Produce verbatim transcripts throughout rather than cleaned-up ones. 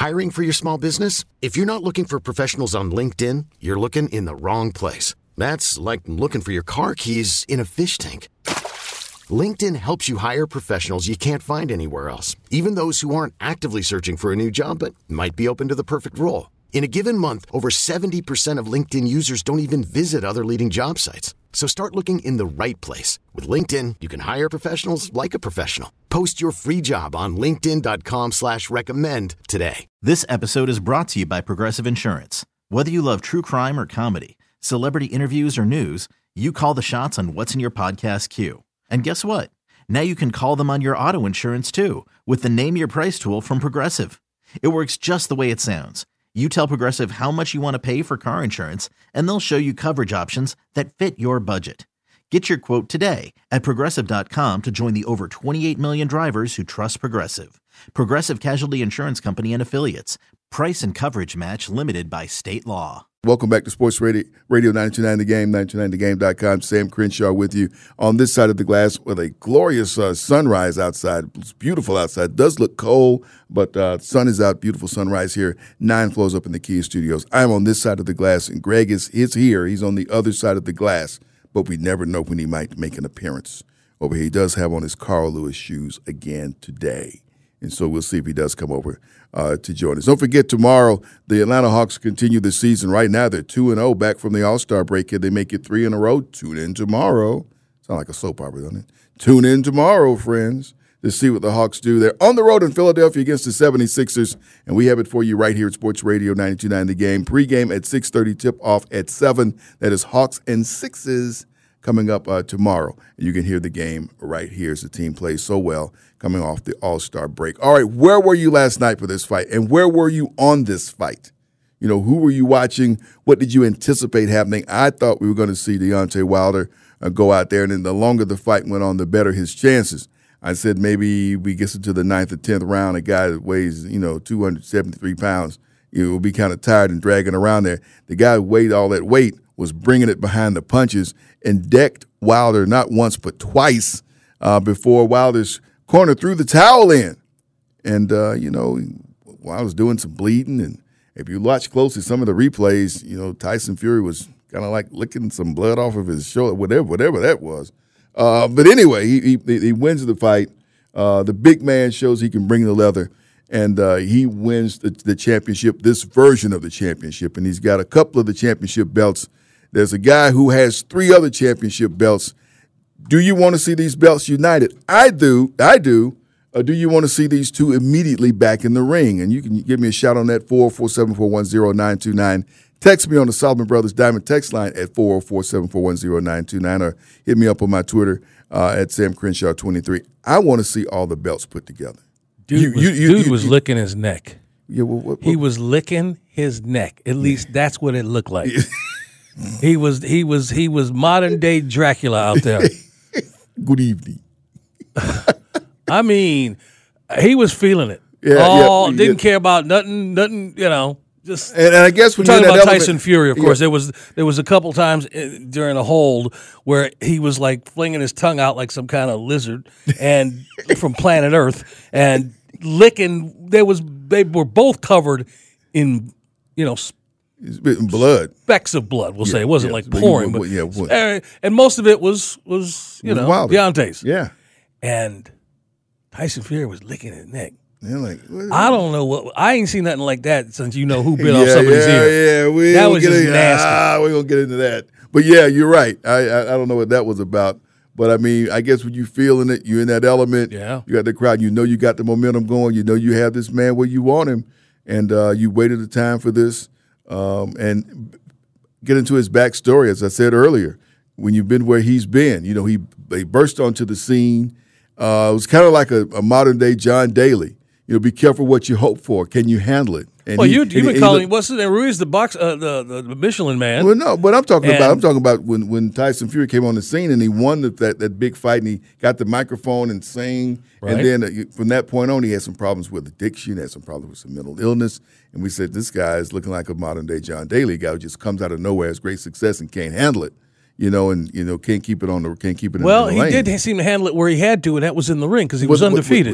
Hiring for your small business? If you're not looking for professionals on LinkedIn, you're looking in the wrong place. That's like looking for your car keys in a fish tank. LinkedIn helps you hire professionals you can't find anywhere else, even those who aren't actively searching for a new job but might be open to the perfect role. In a given month, over seventy percent of LinkedIn users don't even visit other leading job sites. So start looking in the right place. With LinkedIn, you can hire professionals like a professional. Post your free job on linkedin dot com slash recommend today. This episode is brought to you by Progressive Insurance. Whether you love true crime or comedy, celebrity interviews or news, you call the shots on what's in your podcast queue. And guess what? Now you can call them on your auto insurance too with the Name Your Price tool from Progressive. It works just the way it sounds. You tell Progressive how much you want to pay for car insurance, and they'll show you coverage options that fit your budget. Get your quote today at Progressive dot com to join the over twenty-eight million drivers who trust Progressive. Progressive Casualty Insurance Company and Affiliates. Price and coverage match limited by state law. Welcome back to Sports Radio, Radio ninety-two point nine The Game, ninety-two point nine the game dot com. Sam Crenshaw with you on this side of the glass with a glorious uh, sunrise outside. It's beautiful outside. It does look cold, but uh, sun is out. Beautiful sunrise here. Nine floors up in the Kia Studios. I'm on this side of the glass, and Greg is, is here. He's on the other side of the glass, but we never know when he might make an appearance over here. He does have on his Carl Lewis shoes again today, and so we'll see if he does come over Uh, to join us. Don't forget, tomorrow, the Atlanta Hawks continue the season. Right now, they're two and oh back from the All-Star break. Can they make it three in a row? Tune in tomorrow. Sound like a soap opera, doesn't it? Tune in tomorrow, friends, to see what the Hawks do. They're on the road in Philadelphia against the seventy-sixers, and we have it for you right here at Sports Radio ninety-two point nine The Game. Pre-game at six thirty, tip-off at seven. That is Hawks and Sixes coming up uh, tomorrow. And you can hear the game right here as the team plays so well coming off the All-Star break. All right, where were you last night for this fight, and where were you on this fight? You know, who were you watching? What did you anticipate happening? I thought we were going to see Deontay Wilder uh, go out there, and then the longer the fight went on, the better his chances. I said maybe we get into the ninth or tenth round, a guy that weighs, you know, two hundred seventy-three pounds, you know, will be kind of tired and dragging around there. The guy who weighed all that weight was bringing it behind the punches and decked Wilder not once but twice uh, before Wilder's corner threw the towel in. And, uh, you know, Wilder's doing some bleeding. And if you watch closely some of the replays, you know, Tyson Fury was kind of like licking some blood off of his shoulder, whatever whatever that was. Uh, but anyway, he, he, he wins the fight. Uh, the big man shows he can bring the leather. And uh, he wins the, the championship, this version of the championship. And he's got a couple of the championship belts. There's a guy who has three other championship belts. Do you want to see these belts united? I do. I do. Or do you want to see these two immediately back in the ring? And you can give me a shout on that, four oh four, seven four one, oh nine two nine. Text me on the Solomon Brothers Diamond text line at four oh four, seven four one, oh nine two nine, or hit me up on my Twitter uh, at Sam Crenshaw twenty-three. I want to see all the belts put together. Dude, you, was, you, you, dude you, was you, licking his neck. Yeah, well, what, what, he was licking his neck. At least that's what it looked like. he was he was he was modern day Dracula out there. Good evening. I mean, he was feeling it. Yeah, oh, yeah, didn't yeah. care about nothing. Nothing. You know. Just and, and I guess when talking you're in about that Tyson element, Fury, of course, yeah. there was there was a couple times during the hold where he was like flinging his tongue out like some kind of lizard, and from planet Earth, and licking. There was they were both covered in, you know, in blood, specks of blood. We'll yeah, say it wasn't yeah. like pouring, Well, but yeah, well. uh, and most of it was was you It was know Wilder. Deontay's. Yeah, and Tyson Fury was licking his neck. They're like, I don't know what I ain't seen nothing like that since you know who bit yeah, off somebody's yeah, ear. Yeah, we that don't was get just into, nasty. Ah, we gonna get into that. But yeah, you're right. I, I I don't know what that was about. But I mean, I guess when you feeling it, you're in that element. Yeah. You got the crowd. You know you got the momentum going. You know you have this man where you want him, and uh, you waited the time for this. Um, and get into his backstory, as I said earlier. When you've been where he's been, you know he they burst onto the scene. Uh, it was kind of like a, a modern day John Daly. You know, be careful what you hope for. Can you handle it? And well, he, you and, you've been and calling look, what's his name? Ruiz the box, uh, the, the the Michelin man. Well, no, but I'm talking And- about I'm talking about when, when Tyson Fury came on the scene and he won the, that that big fight and he got the microphone and sang. Right. And then uh, from that point on, he had some problems with addiction, had some problems with some mental illness. And we said, this guy is looking like a modern day John Daly, guy who just comes out of nowhere, has great success and can't handle it. You know, and you know can't keep it on the can't keep it. Well, in he the lane. did seem to handle it where he had to, and that was in the ring because he Was- was was- undefeated. was-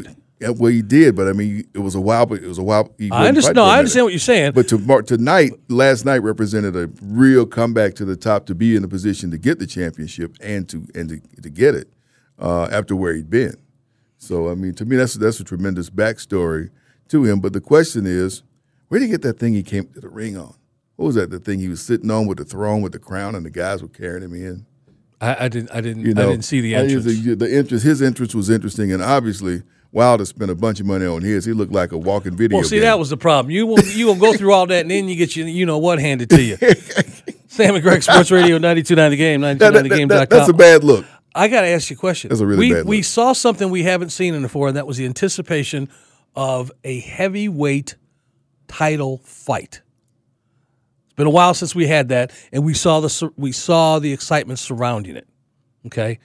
Yeah, well, he did, but I mean, it was a while. But it was a while. He I understand. No, I understand what you're saying. But to, tonight, last night represented a real comeback to the top to be in a position to get the championship and to and to, to get it uh, after where he'd been. So I mean, to me, that's that's a tremendous backstory to him. But the question is, where did he get that thing he came to the ring on? What was that? The thing he was sitting on with the throne with the crown, and the guys were carrying him in. I, I didn't. I didn't. You know, I didn't see the entrance. The, the interest. His interest was interesting, and obviously Wilder spent a bunch of money on his. He looked like a walking video. Well, see, game. that was the problem. You will, you gonna go through all that, and then you get you you know what handed to you. Sam and Greg, Sports Radio, ninety-two point nine The Game, ninety-two point nine the game dot com. That's a bad look. I got to ask you a question. That's a really we, bad look. We saw something we haven't seen in before, and that was the anticipation of a heavyweight title fight. It's been a while since we had that, and we saw the we saw the excitement surrounding it. Okay.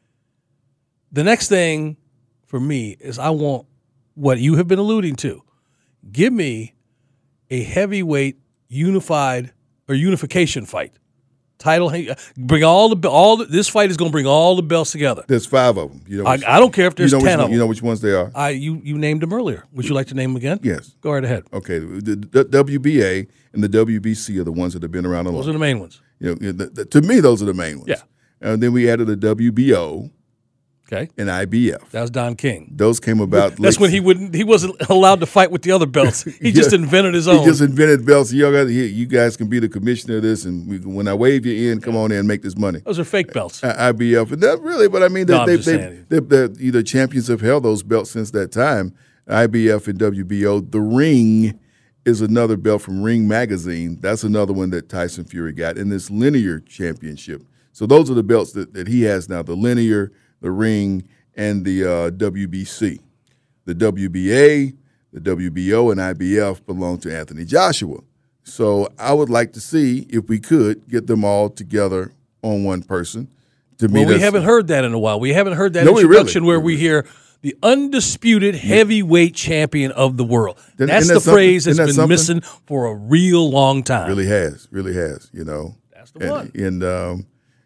The next thing for me is I want what you have been alluding to. Give me a heavyweight unified or unification fight. Title, bring all the all. The, this fight is going to bring all the belts together. There's five of them. You know which, I, I don't care if there's you know ten which, of them. You know which ones they are. I you you named them earlier. Would you like to name them again? Yes. Go right ahead. Okay. The, the W B A and the W B C are the ones that have been around a lot. Those are the main ones. You know, the, the, to me, those are the main ones. Yeah. And then we added the W B O. Okay. And I B F. That was Don King. Those came about. That's late. when he wouldn't. He wasn't allowed to fight with the other belts. He Yeah. just invented his own. He just invented belts. You, got, you guys can be the commissioner of this, and we, when I wave you in, come on in and make this money. Those are fake belts. I B F, and that really, but I mean, they, No, I'm they, just they, saying. they, they, they, the champions have held those belts since that time. I B F and W B O. The Ring is another belt from Ring Magazine. That's another one that Tyson Fury got in this linear championship. So those are the belts that, that he has now: the linear, the Ring, and the uh, W B C. The W B A, the W B O, and I B F belong to Anthony Joshua. So I would like to see if we could get them all together on one person. To me, Well, we haven't heard that in a while. We haven't heard that No, we introduction really- where we hear the undisputed heavyweight champion of the world. Isn't- That's isn't the that phrase something? that's Isn't that been something? missing for a real long time. Really has, really has, you know. That's the and, one. And um,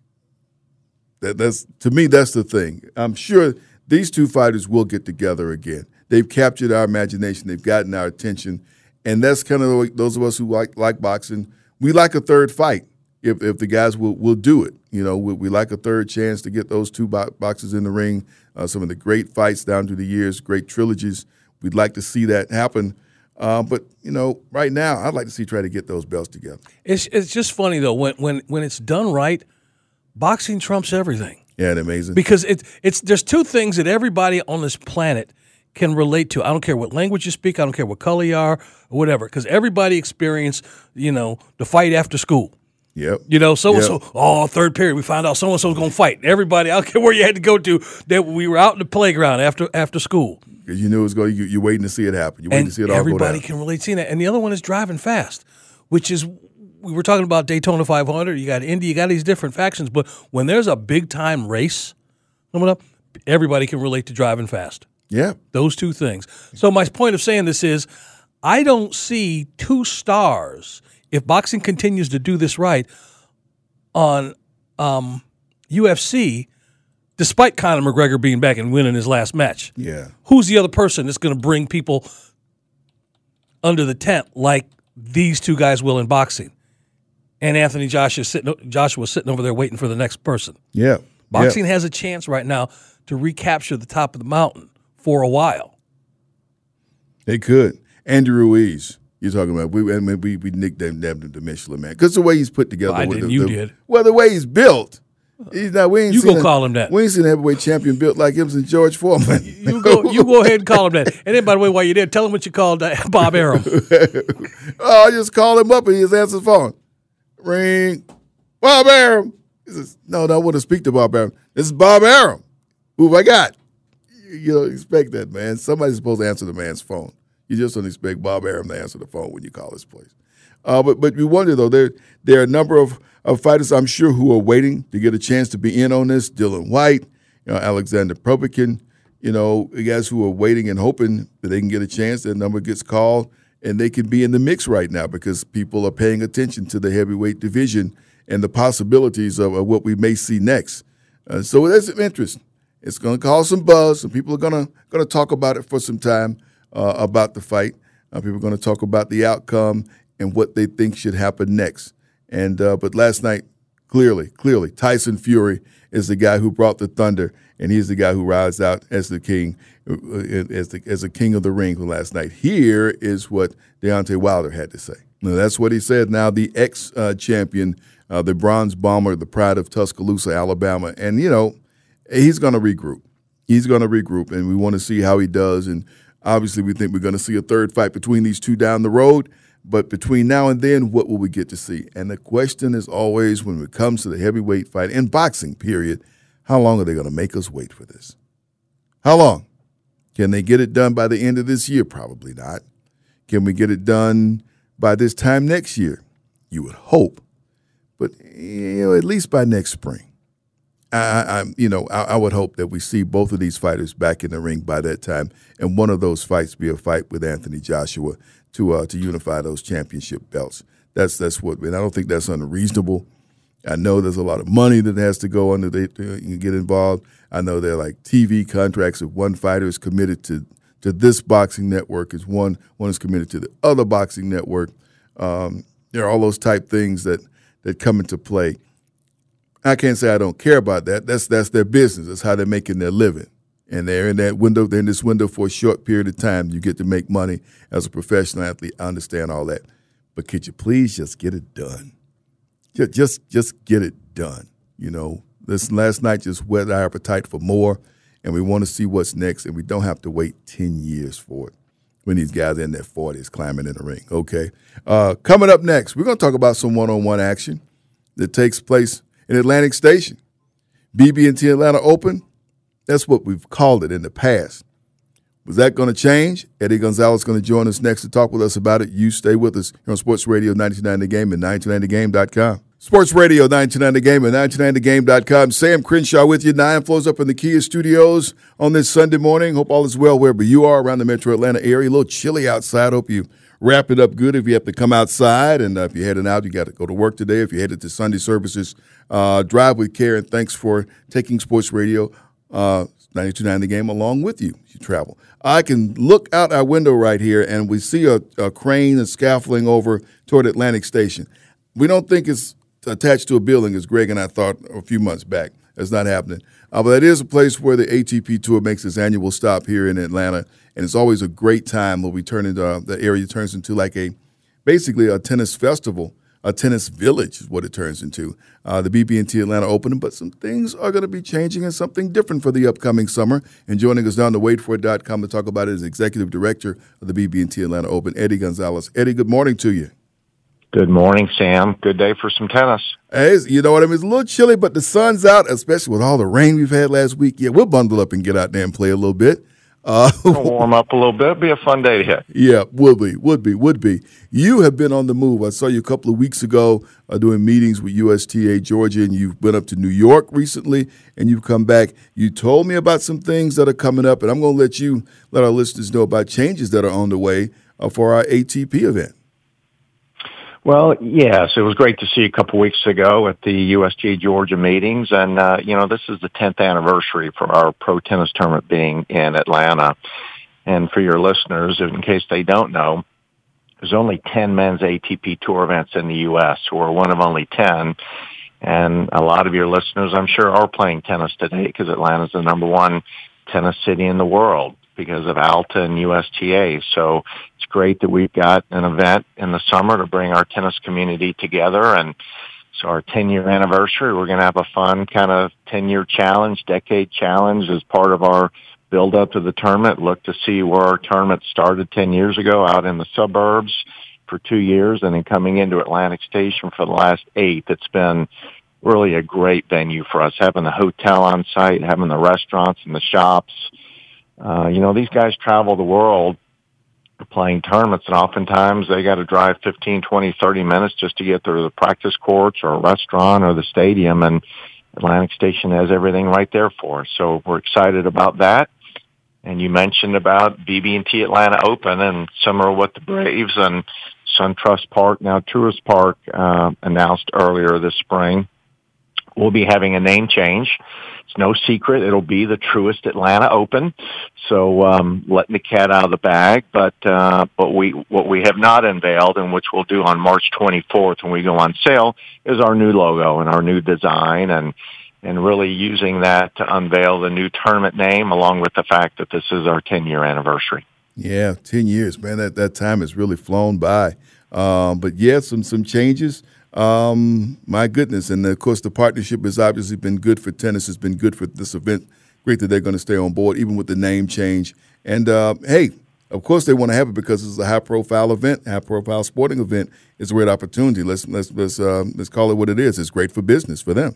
that, that's to me, that's the thing. I'm sure these two fighters will get together again. They've captured our imagination. They've gotten our attention, and that's kind of the way, those of us who like like boxing. We like a third fight if if the guys will will do it. You know, we, we like a third chance to get those two bo- boxers in the ring. Uh, some of the great fights down through the years, great trilogies. We'd like to see that happen. Uh, but you know, right now, I'd like to see try to get those belts together. It's it's just funny though when when when it's done right, boxing trumps everything. Yeah, and amazing. Because it's it's there's two things that everybody on this planet can relate to. I don't care what language you speak. I don't care what color you are or whatever. Because everybody experienced, you know, the fight after school. Yep. You know, so and Yep. so. Oh, third period, we found out so and so's going to fight. Everybody, I don't care where you had to go to. That we were out in the playground after after school. Because you knew it was going. You, you're waiting to see it happen. You're waiting And to see it all go everybody down. can relate to that. And the other one is driving fast, which is we were talking about Daytona five hundred. You got Indy. You got these different factions. But when there's a big time race coming up, everybody can relate to driving fast. Yeah. Those two things. So my point of saying this is, I don't see two stars if boxing continues to do this right on um, U F C. Despite Conor McGregor being back and winning his last match. Yeah. Who's the other person that's going to bring people under the tent like these two guys will in boxing? And Anthony Joshua sitting, Joshua sitting over there waiting for the next person. Yeah. Boxing Yeah. has a chance right now to recapture the top of the mountain for a while. They could. Andy Ruiz. You're talking about we I mean, we we nicknamed him the Michelin Man because the way he's put together. Well, I with didn't. the, You the- did. Well, the way he's built. He's not. We ain't You seen go a, call him that. We ain't seen a heavyweight champion built like him since George Foreman. You go, you go ahead and call him that. And then, by the way, while you're there, tell him what you called uh, Bob Arum. Oh, I just called him up and he just answered the phone. Ring. Bob Arum. He says, no, no, I want to speak to Bob Arum. This is Bob Arum. Who have I got? You, you don't expect that, man. Somebody's supposed to answer the man's phone. You just don't expect Bob Arum to answer the phone when you call his place. Uh, but but you wonder, though, there, there are a number of, of fighters, I'm sure, who are waiting to get a chance to be in on this. Dylan White, you know, Alexander Povetkin, you know, the guys who are waiting and hoping that they can get a chance. Their number gets called, and they can be in the mix right now because people are paying attention to the heavyweight division and the possibilities of, of what we may see next. Uh, so there's some interest. It's going to cause some buzz, and people are going to going to talk about it for some time uh, about the fight. Uh, people are going to talk about the outcome and what they think should happen next. And uh, but last night, clearly, clearly, Tyson Fury is the guy who brought the thunder, and he's the guy who rides out as the king, as the as the king of the ring from last night. Here is what Deontay Wilder had to say. Now, that's what he said. Now, the ex-champion, uh, the bronze bomber, the pride of Tuscaloosa, Alabama, and, you know, he's going to regroup. He's going to regroup, and we want to see how he does. And obviously, we think we're going to see a third fight between these two down the road. But between now and then, what will we get to see? And the question is always, when it comes to the heavyweight fight, in boxing, period, how long are they going to make us wait for this? How long? Can they get it done by the end of this year? Probably not. Can we get it done by this time next year? You would hope. But, you know, at least by next spring. I, I, you know, I, I would hope that we see both of these fighters back in the ring by that time, and one of those fights be a fight with Anthony Joshua to uh, to unify those championship belts. That's that's what, and I don't think that's unreasonable. I know there's a lot of money that has to go under they to get involved. I know there are like T V contracts. If one fighter is committed to to this boxing network, is one one is committed to the other boxing network. Um, there are all those type things that that come into play. I can't say I don't care about that. That's that's their business. That's how they're making their living. And they're in that window, they're in this window for a short period of time. You get to make money as a professional athlete. I understand all that. But could you please just get it done? Just just, just get it done. You know, this last night just whet our appetite for more, and we want to see what's next, and we don't have to wait ten years for it when these guys are in their forties climbing in the ring, okay? Uh, coming up next, we're going to talk about some one-on-one action that takes place in Atlantic Station. B B and T Atlanta Open, that's what we've called it in the past. Was that going to change? Eddie Gonzalez is going to join us next to talk with us about it. You stay with us here on Sports Radio nine two nine The Game and nine two nine the game dot com. Sports Radio nine two nine The Game and nine two nine the game dot com. Sam Crenshaw with you. Nine flows up in the Kia studios on this Sunday morning. Hope all is well wherever you are around the metro Atlanta area. A little chilly outside. Hope you wrap it up good if you have to come outside. And uh, if you're heading out, you got to go to work today. If you're headed to Sunday services, uh, drive with care. And thanks for taking Sports Radio uh, nine two nine The Game along with you as you travel. I can look out our window right here, and we see a, a crane and scaffolding over toward Atlantic Station. We don't think it's attached to a building, as Greg and I thought a few months back. That's not happening. Uh, but that is a place where the A T P Tour makes its annual stop here in Atlanta, and it's always a great time when we turn into uh, the area turns into like a basically a tennis festival, a tennis village is what it turns into. Uh, the B B and T Atlanta Open, but some things are going to be changing and something different for the upcoming summer. And joining us down to wait for it dot com to talk about it is Executive Director of the B B and T Atlanta Open, Eddie Gonzalez. Eddie, good morning to you. Good morning, Sam. Good day for some tennis. Hey, you know what I mean? It's a little chilly, but the sun's out, especially with all the rain we've had last week. Yeah, we'll bundle up and get out there and play a little bit. Uh, warm up a little bit. Be a fun day to hit. Yeah, would be, would be, would be. You have been on the move. I saw you a couple of weeks ago uh, doing meetings with U S T A Georgia, and you've been up to New York recently, and you've come back. You told me about some things that are coming up, and I'm going to let you let our listeners know about changes that are on the way uh, for our A T P event. Well, yes, it was great to see you a couple weeks ago at the U S T A Georgia meetings. And, uh, you know, this is the tenth anniversary for our pro tennis tournament being in Atlanta. And for your listeners, in case they don't know, there's only ten men's A T P Tour events in the U S We're one of only ten. And a lot of your listeners, I'm sure, are playing tennis today because Atlanta's the number one tennis city in the world because of Alta and U S T A. So it's great that we've got an event in the summer to bring our tennis community together. And so our ten-year anniversary, we're going to have a fun kind of ten-year challenge, decade challenge as part of our build-up to the tournament. Look to see where our tournament started ten years ago out in the suburbs for two years and then coming into Atlantic Station for the last eight. It's been really a great venue for us, having the hotel on site, having the restaurants and the shops. Uh, you know, these guys travel the world playing tournaments, and oftentimes they got to drive fifteen, twenty, thirty minutes just to get to the practice courts or a restaurant or the stadium, and Atlantic Station has everything right there for us. So we're excited about that. And you mentioned about B B and T Atlanta Open and similar what the Braves and SunTrust Park, now Truist Park, uh, announced earlier this spring. we'll be having a name change. It's no secret. It'll be the Truist Atlanta Open. So, um, letting the cat out of the bag. But, uh, but we, what we have not unveiled, and which we'll do on March twenty-fourth when we go on sale, is our new logo and our new design, and, and really using that to unveil the new tournament name, along with the fact that this is our ten-year anniversary. Yeah, ten years, man. That that time has really flown by. Um, but yeah, some some changes. Um, my goodness. And of course, the partnership has obviously been good for tennis. It's been good for this event. Great that they're going to stay on board, even with the name change. And uh, hey, of course they want to have it because it's a high-profile event, high-profile sporting event. It's a great opportunity. Let's let's let's uh, let's call it what it is. It's great for business for them.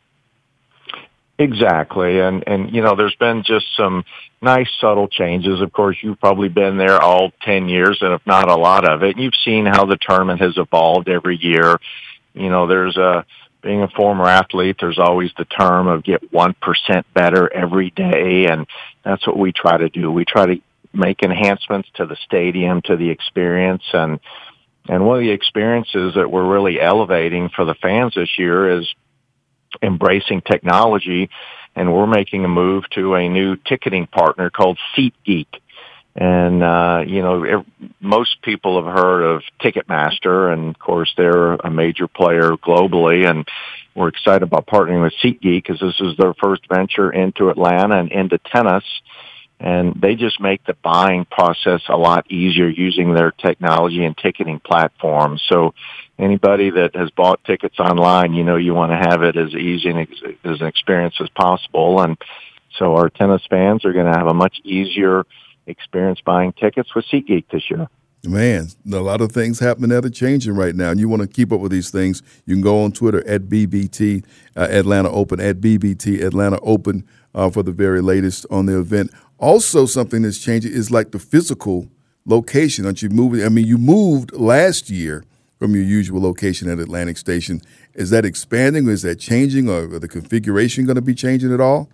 Exactly. And, and, you know, there's been just some nice subtle changes. Of course, you've probably been there all ten years, and if not a lot of it. You've seen how the tournament has evolved every year. You know, there's a, being a former athlete, there's always the term of get one percent better every day. And that's what we try to do. We try to make enhancements to the stadium, to the experience. And, and one of the experiences that we're really elevating for the fans this year is embracing technology, and we're making a move to a new ticketing partner called SeatGeek. And, uh, you know, it, most people have heard of Ticketmaster, and of course they're a major player globally, and we're excited about partnering with SeatGeek because this is their first venture into Atlanta and into tennis. And they just make the buying process a lot easier using their technology and ticketing platforms. So anybody that has bought tickets online, you know, you want to have it as easy and ex- as an experience as possible. And so our tennis fans are going to have a much easier experience buying tickets with SeatGeek this year. Man, a lot of things happening that are changing right now, and you want to keep up with these things. You can go on Twitter at B B T uh, Atlanta Open, at B B T Atlanta Open uh, for the very latest on the event. Also, something that's changing is like the physical location. Aren't you moving? I mean, you moved last year from your usual location at Atlantic Station. Is that expanding, or is that changing, or the configuration going to be changing at all?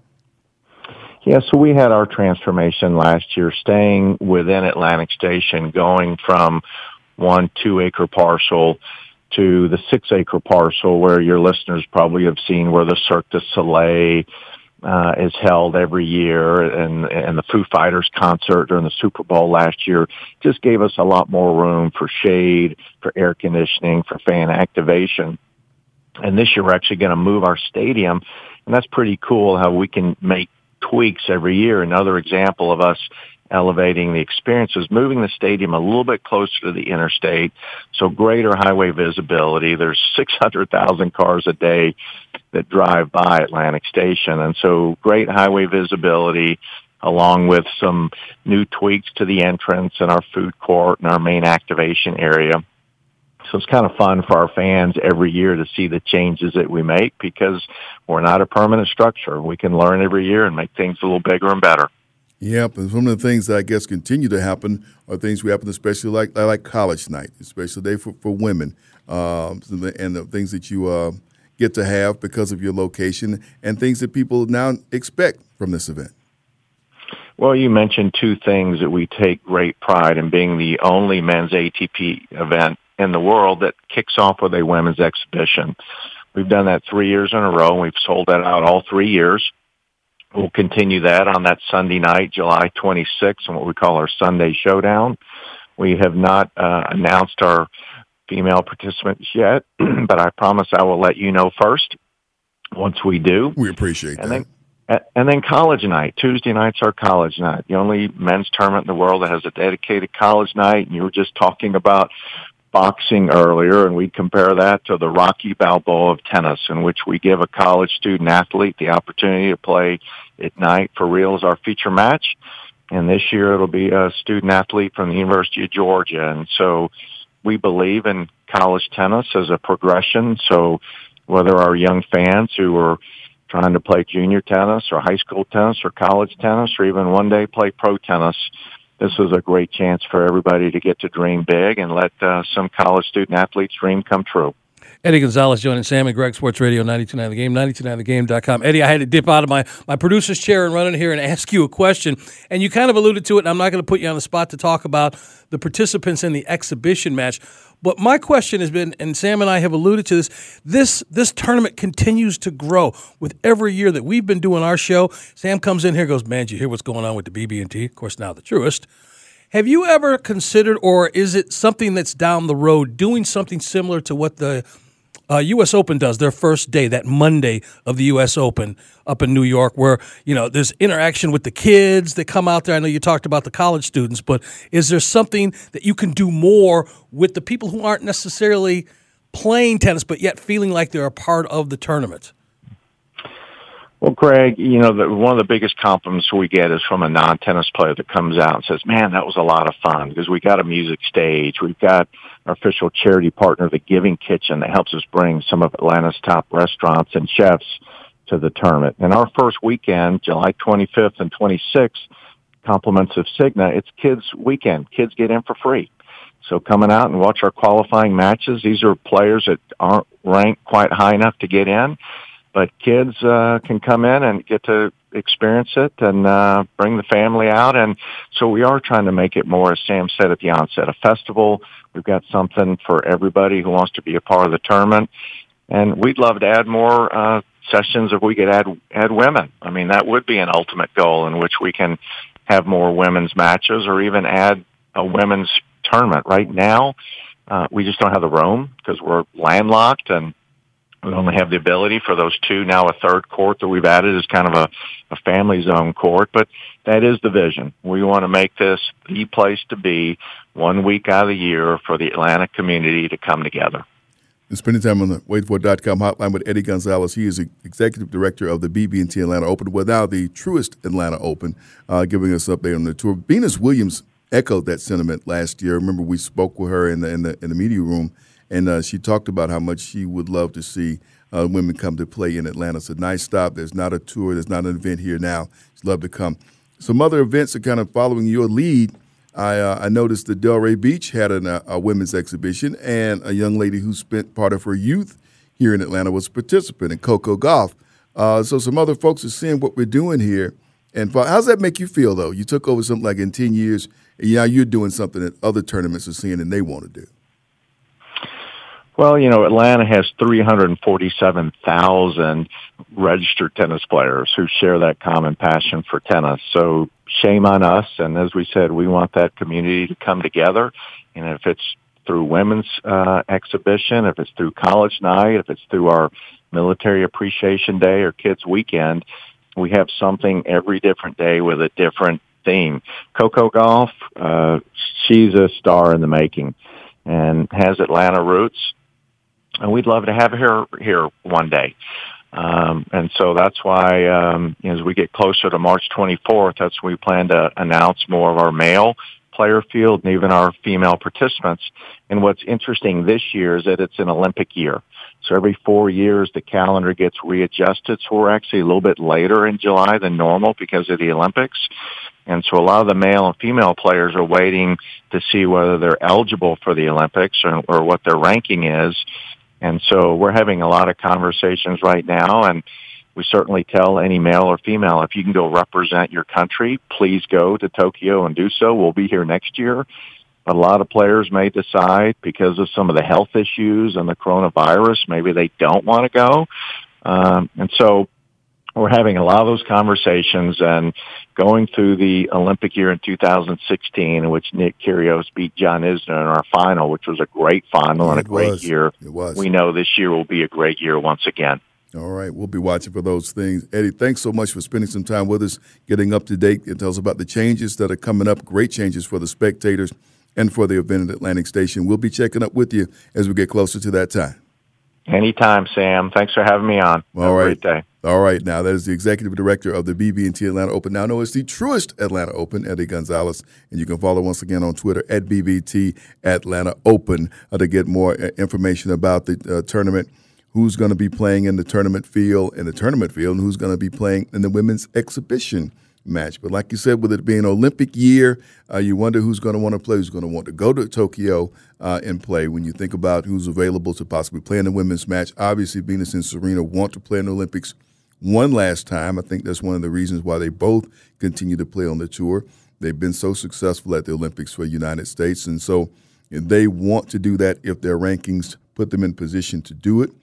Yeah, so we had our transformation last year, staying within Atlantic Station, going from one two-acre parcel to the six-acre parcel where your listeners probably have seen where the Cirque du Soleil uh, is held every year, and, and the Foo Fighters concert during the Super Bowl last year just gave us a lot more room for shade, for air conditioning, for fan activation. And this year we're actually going to move our stadium, and that's pretty cool how we can make tweaks every year. Another example of us elevating the experience is moving the stadium a little bit closer to the interstate, so greater highway visibility. There's six hundred thousand cars a day that drive by Atlantic Station, and so great highway visibility along with some new tweaks to the entrance and our food court and our main activation area. So it's kind of fun for our fans every year to see the changes that we make, because we're not a permanent structure. We can learn every year and make things a little bigger and better. Yep, and some of the things that I guess continue to happen are things we happen, especially like like college night, especially day for, for women, um, and the things that you uh, get to have because of your location, and things that people now expect from this event. Well, you mentioned two things that we take great pride in, being the only men's A T P event in the world that kicks off with a women's exhibition. We've done that three years in a row, and we've sold that out all three years. We'll continue that on that Sunday night, July twenty-sixth, and what we call our Sunday Showdown. We have not uh, announced our female participants yet, but I promise I will let you know first once we do. We appreciate and that. Then, and then college night. Tuesday night's our college night, the only men's tournament in the world that has a dedicated college night. And you were just talking about boxing earlier, and we compare that to the Rocky Balboa of tennis, in which we give a college student athlete the opportunity to play at night for real as our feature match. And this year it'll be a student athlete from the University of Georgia. And so we believe in college tennis as a progression. So whether our young fans who are trying to play junior tennis or high school tennis or college tennis, or even one day play pro tennis, this is a great chance for everybody to get to dream big and let uh, some college student athletes' dream come true. Eddie Gonzalez joining Sam and Greg, Sports Radio ninety-two point nine The Game, ninety-two point nine the game dot com. Eddie, I had to dip out of my, my producer's chair and run in here and ask you a question. And you kind of alluded to it, and I'm not going to put you on the spot to talk about the participants in the exhibition match. But my question has been, and Sam and I have alluded to this, this this tournament continues to grow with every year that we've been doing our show. Sam comes in here and goes, man, did you hear what's going on with the B B and T? Of course, now the Truist. Have you ever considered, or is it something that's down the road, doing something similar to what the uh, U S Open does, their first day, that Monday of the U S Open up in New York, where, you know, there's interaction with the kids that come out there? I know you talked about the college students, but is there something that you can do more with the people who aren't necessarily playing tennis, but yet feeling like they're a part of the tournament? Well, Greg, you know, the, one of the biggest compliments we get is from a non-tennis player that comes out and says, man, that was a lot of fun because we got a music stage. We've got our official charity partner, the Giving Kitchen, that helps us bring some of Atlanta's top restaurants and chefs to the tournament. And our first weekend, July twenty-fifth and twenty-sixth, compliments of Cigna, it's kids' weekend. Kids get in for free. So coming out and watch our qualifying matches, these are players that aren't ranked quite high enough to get in. But kids uh, can come in and get to experience it and uh, bring the family out. And so we are trying to make it more, as Sam said at the onset, a festival. We've got something for everybody who wants to be a part of the tournament. And we'd love to add more uh, sessions if we could add, add women. I mean, that would be an ultimate goal in which we can have more women's matches or even add a women's tournament. Right now, uh, we just don't have the room because we're landlocked and we only have the ability for those two. Now a third court that we've added is kind of a, a family zone court, but that is the vision. We want to make this the place to be one week out of the year for the Atlanta community to come together. And spending time on the wait for dot com hotline with Eddie Gonzalez. He is the executive director of the B B and T Atlanta Open, well, now the Truist Atlanta Open, uh, giving us an update on the tour. Venus Williams echoed that sentiment last year. Remember, we spoke with her in the in the, in the media room, and uh, she talked about how much she would love to see uh, women come to play in Atlanta. It's a nice stop. There's not a tour. There's not an event here now. She'd love to come. Some other events are kind of following your lead. I, uh, I noticed that Delray Beach had an, uh, a women's exhibition, and a young lady who spent part of her youth here in Atlanta was a participant in Coco Golf. Uh, so some other folks are seeing what we're doing here. And how does that make you feel, though? You took over something like in ten years, and now you're doing something that other tournaments are seeing and they want to do. Well, you know, Atlanta has three hundred forty-seven thousand registered tennis players who share that common passion for tennis. So shame on us. And as we said, we want that community to come together. And if it's through women's uh, exhibition, if it's through college night, if it's through our military appreciation day or kids weekend, we have something every different day with a different theme. Coco Golf, uh, she's a star in the making and has Atlanta roots. And we'd love to have her here one day. Um, and so that's why, um, as we get closer to March twenty-fourth, that's when we plan to announce more of our male player field and even our female participants. And what's interesting this year is that it's an Olympic year. So every four years, the calendar gets readjusted. So we're actually a little bit later in July than normal because of the Olympics. And so a lot of the male and female players are waiting to see whether they're eligible for the Olympics or, or what their ranking is. And so we're having a lot of conversations right now, and we certainly tell any male or female, if you can go represent your country, please go to Tokyo and do so. We'll be here next year. But a lot of players may decide because of some of the health issues and the coronavirus, maybe they don't want to go. Um, and so we're having a lot of those conversations and going through the Olympic year in two thousand sixteen, in which Nick Kyrgios beat John Isner in our final, which was a great final yeah, and a great was. year. It was. We know this year will be a great year once again. All right. We'll be watching for those things. Eddie, thanks so much for spending some time with us, getting up to date, and tell us about the changes that are coming up, great changes for the spectators and for the event at Atlantic Station. We'll be checking up with you as we get closer to that time. Anytime, Sam. Thanks for having me on. All Have right. a great day. All right. Now, that is the executive director of the B B and T Atlanta Open, now known as the Truist Atlanta Open, Eddie Gonzalez. And you can follow once again on Twitter at B B T Atlanta Open uh, to get more uh, information about the uh, tournament, who's going to be playing in the tournament field, in the tournament field, and who's going to be playing in the women's exhibition match. But like you said, with it being an Olympic year, uh, you wonder who's going to want to play, who's going to want to go to Tokyo uh, and play. When you think about who's available to possibly play in the women's match, obviously Venus and Serena want to play in the Olympics one last time. I think that's one of the reasons why they both continue to play on the tour. They've been so successful at the Olympics for the United States. And so They want to do that if their rankings put them in position to do it.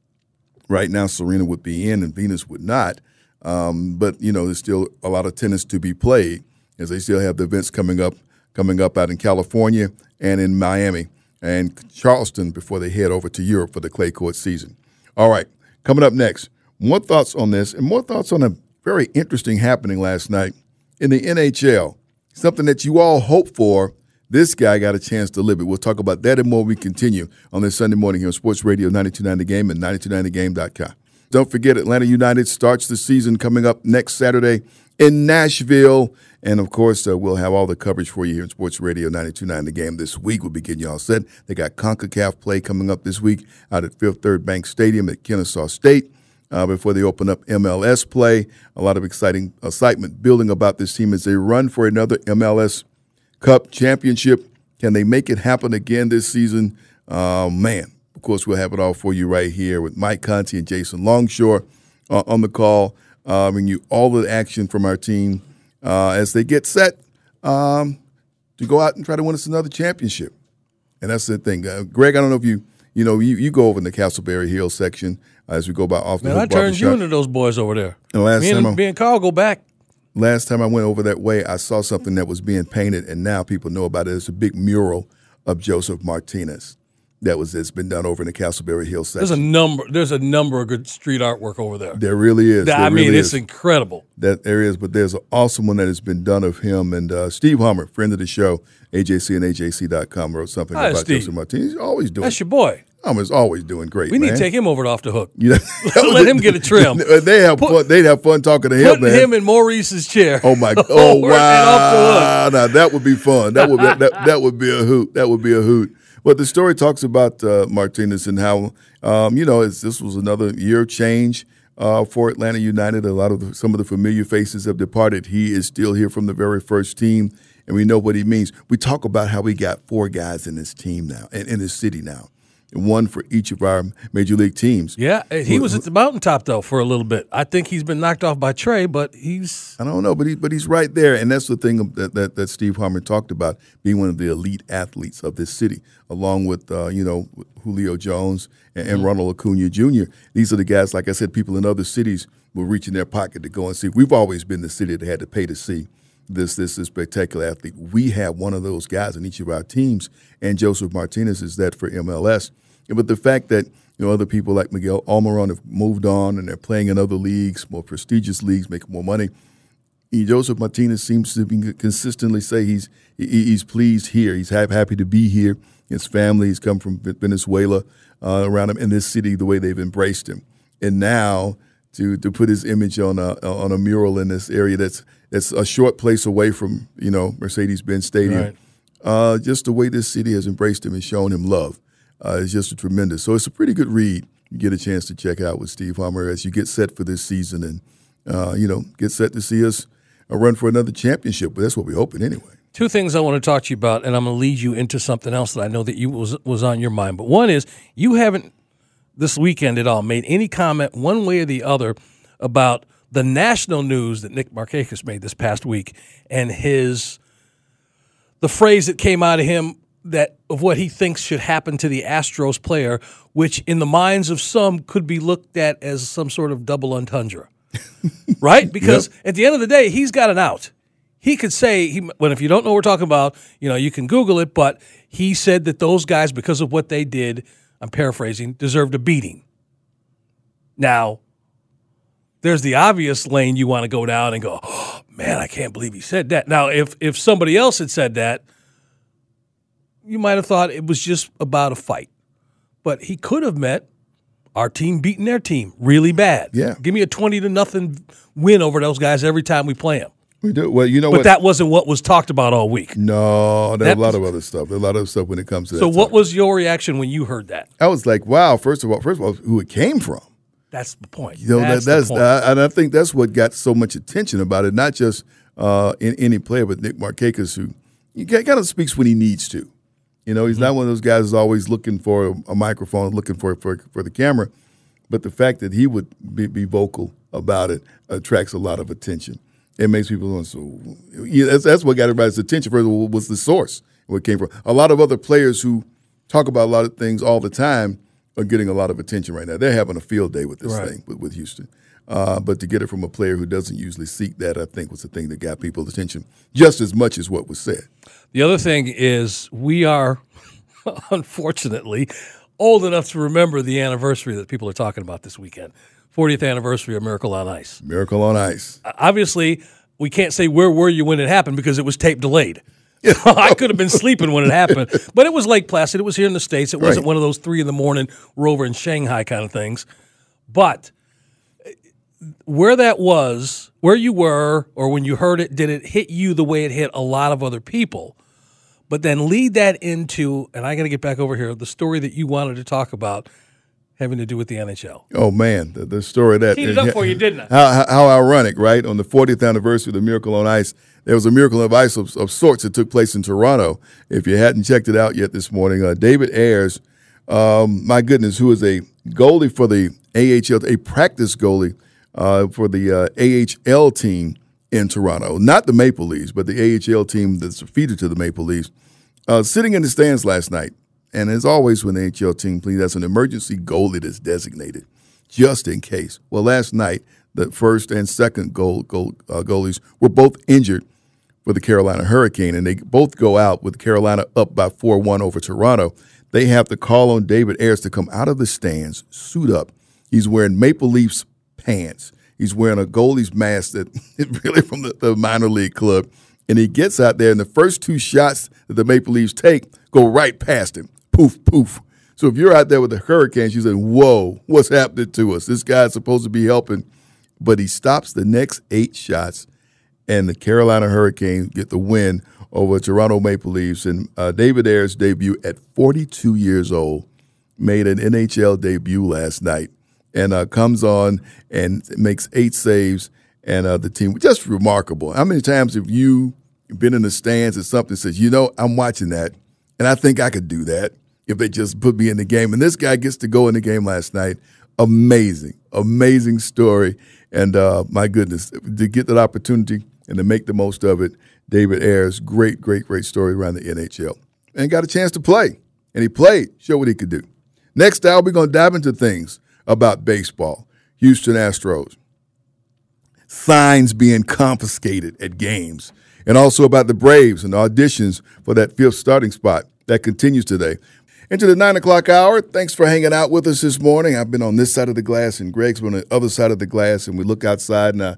Right now, Serena would be in and Venus would not. Um, but, you know, there's still a lot of tennis to be played as they still have the events coming up, coming up out in California and in Miami and Charleston before they head over to Europe for the clay court season. All right, coming up next, more thoughts on this and more thoughts on a very interesting happening last night in the N H L, something that you all hope for. This guy got a chance to live it. We'll talk about that and more. We continue on this Sunday morning here on Sports Radio ninety-two point nine The Game and ninety-two point nine the game dot com. Don't forget, Atlanta United starts the season coming up next Saturday in Nashville. And, of course, uh, we'll have all the coverage for you here on Sports Radio ninety-two point nine The Game this week. We'll be getting you all set. They got CONCACAF play coming up this week out at Fifth Third Bank Stadium at Kennesaw State uh, before they open up M L S play. A lot of exciting excitement building about this team as they run for another M L S Cup championship. Can they make it happen again this season? Uh, man, of course, we'll have it all for you right here with Mike Conti and Jason Longshore uh, on the call, uh, bringing you all the action from our team uh, as they get set um, to go out and try to win us another championship. And that's the thing. Uh, Greg, I don't know if you, you know, you, you go over in the Castleberry Hill section uh, as we go by off the Man, I turned you into those boys over there. And last me, time and, me and Carl go back. Last time I went over that way, I saw something that was being painted, and now people know about it. It's a big mural of Joseph Martinez that was that's been done over in the Castleberry Hill section. There's a number. There's a number of good street artwork over there. There really is. I there mean, really it's is. incredible. That there is, but there's an awesome one that has been done of him. And uh, Steve Hummer, friend of the show, A J C and A J C dot com, wrote something Hi, about Steve. Joseph Martinez. He's always doing. That's your boy. Hummer's always doing great. We man. need to take him over to Off the Hook. You know, Let him get a trim. They have Put, fun. They'd have fun talking to him, Put man. him in Maurice's chair. Oh my! Oh Over at Off the Hook. wow! Now that would be fun. That would be, that, that would be a hoot. That would be a hoot. But the story talks about uh, Martinez and how um, you know it's, this was another year change uh, for Atlanta United. A lot of the, some of the familiar faces have departed. He is still here from the very first team, and we know what he means. We talk about how we got four guys in this team now, in, in this city now. One for each of our major league teams. Yeah, he was at the mountaintop, though, for a little bit. I think he's been knocked off by Trey, but he's – I don't know, but, he, but he's right there, and that's the thing that, that, that Steve Hummer talked about, being one of the elite athletes of this city, along with, uh, you know, Julio Jones and, and mm-hmm. Ronald Acuna Junior These are the guys, like I said, people in other cities will reach in their pocket to go and see. We've always been the city that had to pay to see this this, this spectacular athlete. We have one of those guys in each of our teams, and Joseph Martinez is that for M L S. But the fact that you know other people like Miguel Almiron have moved on and they're playing in other leagues, more prestigious leagues, making more money, he, Joseph Martinez seems to be consistently say he's he, he's pleased here. He's happy to be here. His family, he's come from Venezuela, uh, around him in this city, the way they've embraced him, and now to to put his image on a on a mural in this area that's that's a short place away from you know Mercedes-Benz Stadium. Right. Uh, just the way this city has embraced him and shown him love. Uh, it's just a tremendous. So it's a pretty good read. You get a chance to check out with Steve Hummer as you get set for this season and, uh, you know, get set to see us uh, run for another championship. But that's what we're hoping anyway. Two things I want to talk to you about, and I'm going to lead you into something else that I know that you was was on your mind. But one is you haven't this weekend at all made any comment one way or the other about the national news that Nick Markakis made this past week and his the phrase that came out of him that of what he thinks should happen to the Astros player, which in the minds of some could be looked at as some sort of double entendre, right? Because yep. At the end of the day, he's got an out. He could say, he, well, if you don't know what we're talking about, you know, you can Google it, but he said that those guys, because of what they did, I'm paraphrasing, deserved a beating. Now, there's the obvious lane you want to go down and go, oh, man, I can't believe he said that. Now, if if somebody else had said that, you might have thought it was just about a fight. But he could have met our team beating their team really bad. Yeah. Give me a twenty to nothing win over those guys every time we play them. We do. Well, you know but what? that wasn't what was talked about all week. No, there's That a lot was- of other stuff. There's a lot of stuff when it comes to that. So what topic. was your reaction when you heard that? I was like, wow, first of all, first of all, who it came from. That's the point. You know, that's that, that's the point. uh, and I think that's what got so much attention about it, not just uh, in any player, but Nick Markakis, who he kind of speaks when he needs to. You know, he's mm-hmm. not one of those guys who's always looking for a, a microphone, looking for, for for the camera. But the fact that he would be, be vocal about it attracts a lot of attention. It makes people want so. Yeah, that's, that's what got everybody's attention. First of all, was the source, where it came from. A lot of other players who talk about a lot of things all the time are getting a lot of attention right now. They're having a field day with this Right. thing with, with Houston. Uh, but to get it from a player who doesn't usually seek that, I think, was the thing that got people's attention just as much as what was said. The other thing is we are, unfortunately, old enough to remember the anniversary that people are talking about this weekend. fortieth anniversary of Miracle on Ice. Miracle on Ice. Obviously, we can't say where were you when it happened because it was tape delayed. I could have been sleeping when it happened, but it was Lake Placid. It was here in the States. It wasn't Right. one of those three in the morning, we're over in Shanghai kind of things. But where that was, where you were, or when you heard it, did it hit you the way it hit a lot of other people? But then lead that into, and I got to get back over here, the story that you wanted to talk about having to do with the N H L. Oh, man, the, the story that. Teed it up for you, didn't I? How, how, how ironic, right? On the fortieth anniversary of the Miracle on Ice, there was a Miracle of Ice of, of sorts that took place in Toronto. If you hadn't checked it out yet this morning, uh, David Ayres, um, my goodness, who is a goalie for the A H L, a practice goalie uh, for the uh, A H L team in Toronto, not the Maple Leafs, but the A H L team that's feeder to the Maple Leafs, uh, sitting in the stands last night. And as always, when the A H L team plays, that's an emergency goalie that's designated just in case. Well, last night, the first and second goal, goal uh, goalies were both injured for the Carolina Hurricane, and they both go out with Carolina up by four one over Toronto. They have to call on David Ayres to come out of the stands, suit up. He's wearing Maple Leafs pants. He's wearing a goalie's mask that is really from the, the minor league club. And he gets out there, and the first two shots that the Maple Leafs take go right past him. Poof, poof. So if you're out there with the Hurricanes, you say, whoa, what's happening to us? This guy's supposed to be helping. But he stops the next eight shots, and the Carolina Hurricanes get the win over Toronto Maple Leafs. And uh, David Ayres' debut at forty-two years old made an N H L debut last night and uh, comes on and makes eight saves. And uh, the team, just remarkable. How many times have you been in the stands and something says, you know, I'm watching that, and I think I could do that if they just put me in the game. And this guy gets to go in the game last night. Amazing, amazing story. And uh, my goodness, to get that opportunity and to make the most of it, David Ayres, great, great, great story around the N H L. And got a chance to play. And he played, showed what he could do. Next hour, we're going to dive into things about baseball. Houston Astros. Signs being confiscated at games. And also about the Braves and the auditions for that fifth starting spot. That continues today. Into the nine o'clock hour, thanks for hanging out with us this morning. I've been on this side of the glass, and Greg's been on the other side of the glass, and we look outside, and uh,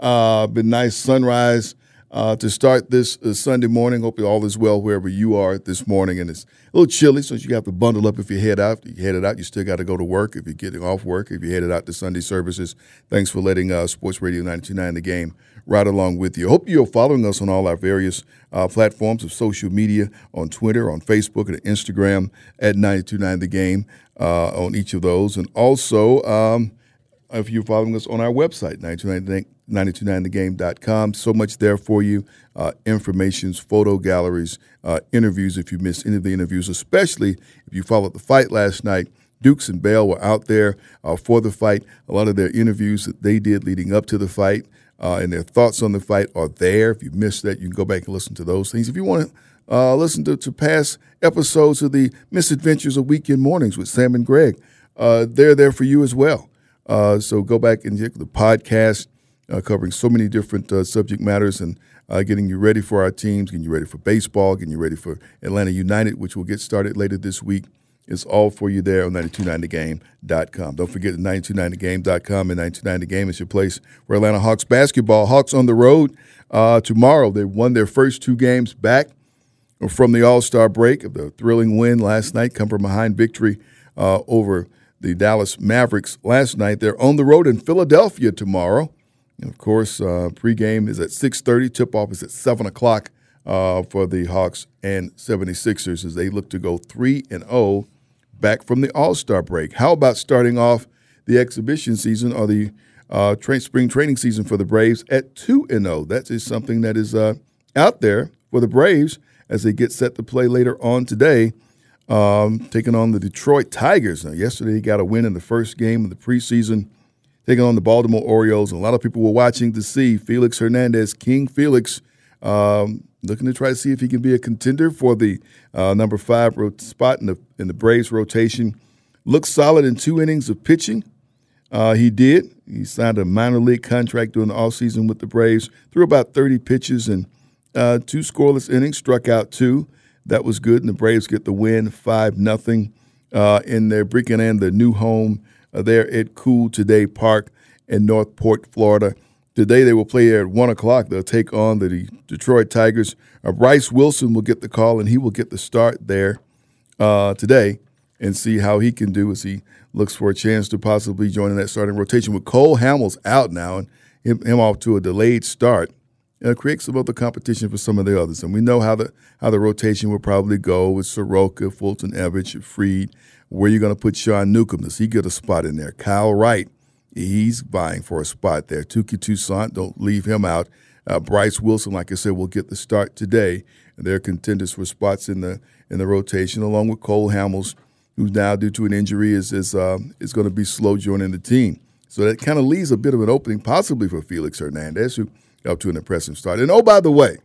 uh been nice sunrise uh, to start this uh, Sunday morning. Hope all is well wherever you are this morning. And it's a little chilly, so you have to bundle up if you head out. If you headed out, you still got to go to work. If you're getting off work, if you headed out to Sunday services, thanks for letting uh, Sports Radio ninety-two point nine The Game right along with you. Hope you're following us on all our various uh, platforms of social media, on Twitter, on Facebook, and Instagram at ninety-two point nine The Game uh, on each of those. And also, um, if you're following us on our website, ninety-two point nine the game dot com. So much there for you. Uh, informations, photo galleries, uh, interviews if you missed any of the interviews, especially if you followed the fight last night. Dukes and Bell were out there uh, for the fight. A lot of their interviews that they did leading up to the fight uh, and their thoughts on the fight are there. If you missed that, you can go back and listen to those things. If you want to uh, listen to, to past episodes of the Misadventures of Weekend Mornings with Sam and Greg, uh, they're there for you as well. Uh, so go back and check the podcast uh, covering so many different uh, subject matters and uh, getting you ready for our teams, getting you ready for baseball, getting you ready for Atlanta United, which will get started later this week. It's all for you there on ninety-two point nine the game dot com. Don't forget ninety-two point nine the game dot com and ninety-two point nine The Game is your place for Atlanta Hawks basketball. Hawks on the road uh, tomorrow. They won their first two games back from the All-Star break. The thrilling win last night, come from behind victory uh, over the Dallas Mavericks last night. They're on the road in Philadelphia tomorrow. And, of course, uh, pregame is at six thirty. Tip-off is at seven o'clock uh, for the Hawks and seventy-sixers as they look to go three and oh back from the All-Star break. How about starting off the exhibition season or the uh, tra- spring training season for the Braves at two and oh? That is something that is uh, out there for the Braves as they get set to play later on today, um, taking on the Detroit Tigers. Now, yesterday he got a win in the first game of the preseason, taking on the Baltimore Orioles. And a lot of people were watching to see Felix Hernandez, King Felix, um, looking to try to see if he can be a contender for the uh, number five ro- spot in the in the Braves rotation. Looks solid in two innings of pitching. Uh, he did. He signed a minor league contract during the offseason with the Braves, threw about thirty pitches and uh, two scoreless innings, struck out two. That was good, and the Braves get the win, five nothing uh, in their breaking in the new home uh, there at Cool Today Park in Northport, Florida. Today they will play at one o'clock. They'll take on the Detroit Tigers. Uh, Bryce Wilson will get the call, and he will get the start there uh, today and see how he can do as he looks for a chance to possibly join in that starting rotation. With Cole Hamels out now and him, him off to a delayed start, uh, create some other competition for some of the others. And we know how the how the rotation will probably go with Soroka, Fulton Everett, Fried. Where you're going to put Sean Newcomb? Does he get a spot in there? Kyle Wright, he's vying for a spot there. Touki Toussaint, don't leave him out. Uh, Bryce Wilson, like I said, will get the start today. And they're contenders for spots in the in the rotation, along with Cole Hamels, who's now, due to an injury, is is, uh, is going to be slow joining the team. So that kind of leaves a bit of an opening possibly for Felix Hernandez, who up to an impressive start. And, oh, by the way,